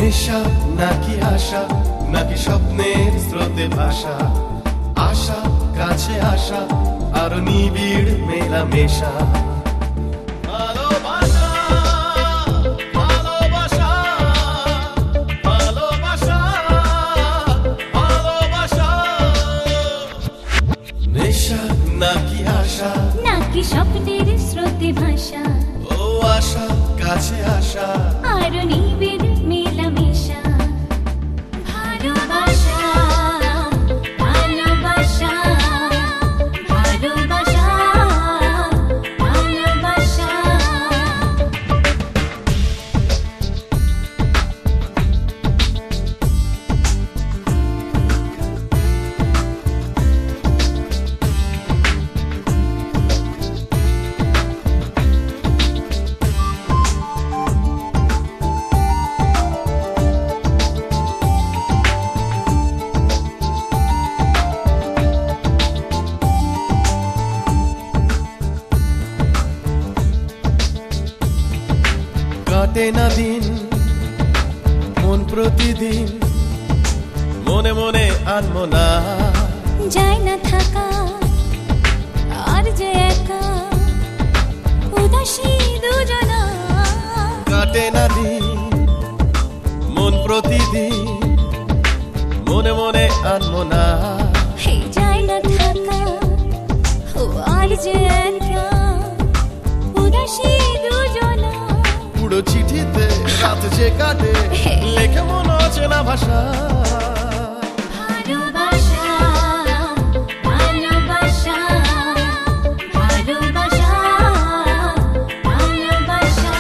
নেশা নাকি আশা, নাকি স্বপ্নের স্রোতে ভাষা, আশা কাছে আসা আর নিবিড় মেলামেশা। নেশা নাকি আশা, নাকি স্বপ্নের স্রোতে ভাষা, ও আশা কাছে আসা আর নিবিড় মেলামেশা। ভালোবাসা ভালোবাসা ভালোবাসা ভালোবাসা। কাটে না দিন মন প্রতিদিন, মনে মনে আনমো না যায় না থাকা আর যে একা উদাসী দুজনা। কাটে না দিন মন প্রতিদিন, মনে মনে আনমো না হে যায় না থাকা ও আর যে একা উদাসী দুজনা। পুরো চিঠিতে রাত যে কাটে লেখে মনে আছে না ভাষা। ভালোবাসা ভালোবাসা ভালোবাসা ভালোবাসা।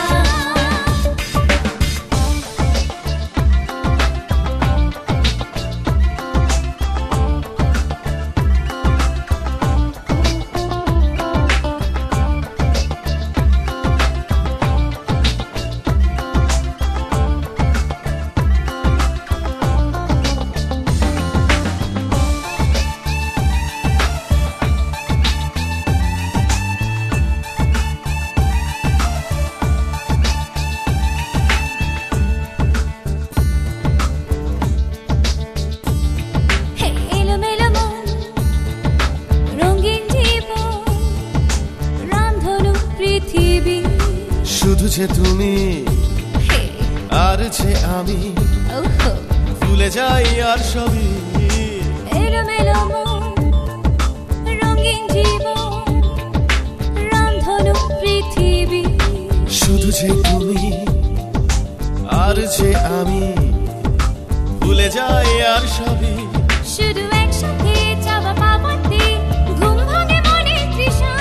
শুধু যে তুমি আর যে আমি, ভুলে যাই আর সবই। এলোমেলো মন রঙিন জীবন রামধনু পৃথিবী। শুধু যে তুমি আর যে আমি, ভুলে যাই আর সবই। শুধু একসাথে যাওয়া পাবতে ঘুম ভাঙে মনে তৃষা।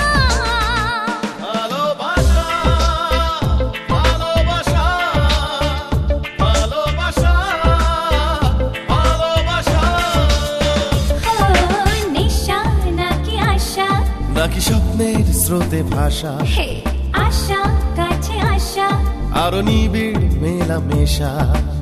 ভালোবাসা ভালোবাসা ভালোবাসা ভালোবাসা। নেশা নাকি আশা, নাকি স্বপ্নের স্রোতে ভাষা, হে আশা কাছে আসা আরো নিবিড় মেলামেশা।